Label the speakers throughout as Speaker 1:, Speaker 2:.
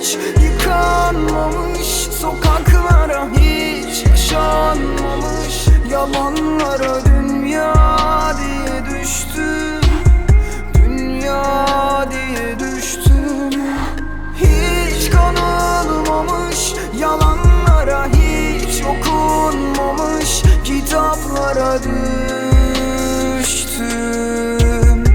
Speaker 1: Hiç yıkanmamış sokaklara, hiç yaşanmamış yalanlara. Dünya diye düştüm, dünya diye düştüm. Hiç kanılmamış yalanlara, hiç okunmamış kitaplara düştüm,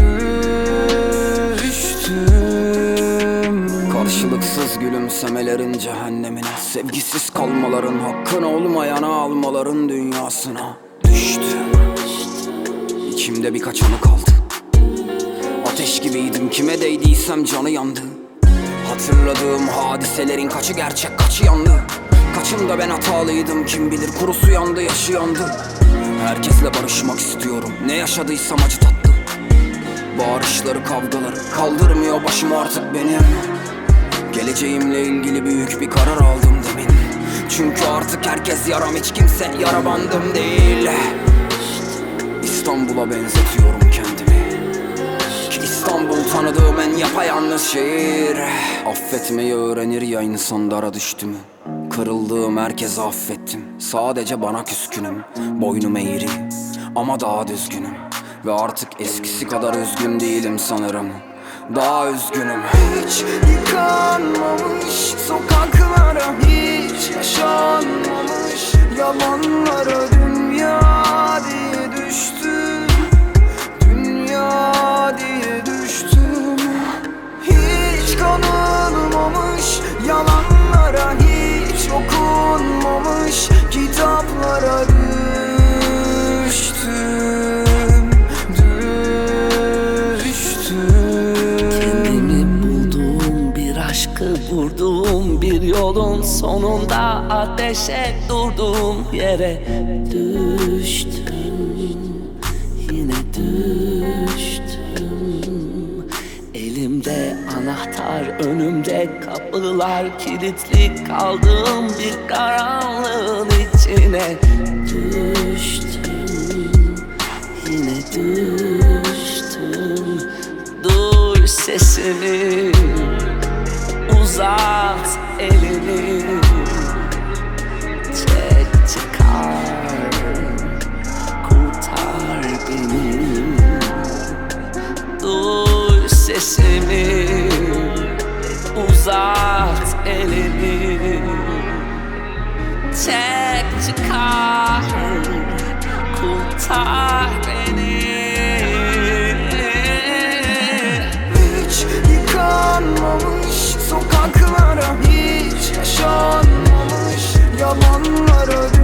Speaker 1: düştüm. Karşılıksız gülümsemelerin cehennemine, sevgisiz kalmaların, hakkın olmayana almaların dünyasına düştüm. İçimde birkaç anı kaldı. Ateş gibiydim, kime değdiysem canı yandı. Hatırladığım hadiselerin kaçı gerçek, kaçı yandı. Kaçında ben hatalıydım, kim bilir kurusu yandı, yaşı yandı. Herkesle barışmak istiyorum, ne yaşadıysam acı tattı. Bağırışları, kavgaları kaldırmıyor başım artık benim. Geleceğimle ilgili büyük bir karar aldım demin. Çünkü artık herkes yaram, hiç kimse yara bandım değil. İstanbul'a benzetiyorum kendimi, ki İstanbul tanıdığım en yapayalnız şehir. Affetmeyi öğrenir ya insan dara düştü mü? Kırıldığım herkese affettim, sadece bana küskünüm. Boynum eğri ama daha düzgünüm, ve artık eskisi kadar üzgün değilim sanırım. Daha üzgünüm. Hiç yıkanmamış sokaklara, hiç yaşanmamış yalanlara. Dünya diye düştüm, dünya diye düştüm. Hiç kanılmamış yalanlara, hiç okunmamış kitaplara düştüm, düştüm.
Speaker 2: Kendimi bulduğum bir aşkı vurduğum bir yolun sonunda ateşe durduğum yere düştüm, yine düştüm. Elimde anahtar, önümde kapılar kilitli, kaldığım bir karanlığın içine düştüm, yine düştüm. Duy sesimi, uzat elini, çek çıkar, kurtar beni. Duy sesimi, uzat elini, çek çıkar, kurtar beni.
Speaker 1: Hiç yıkanmamış sokaklara, hiç yaşanmamış yalanlara.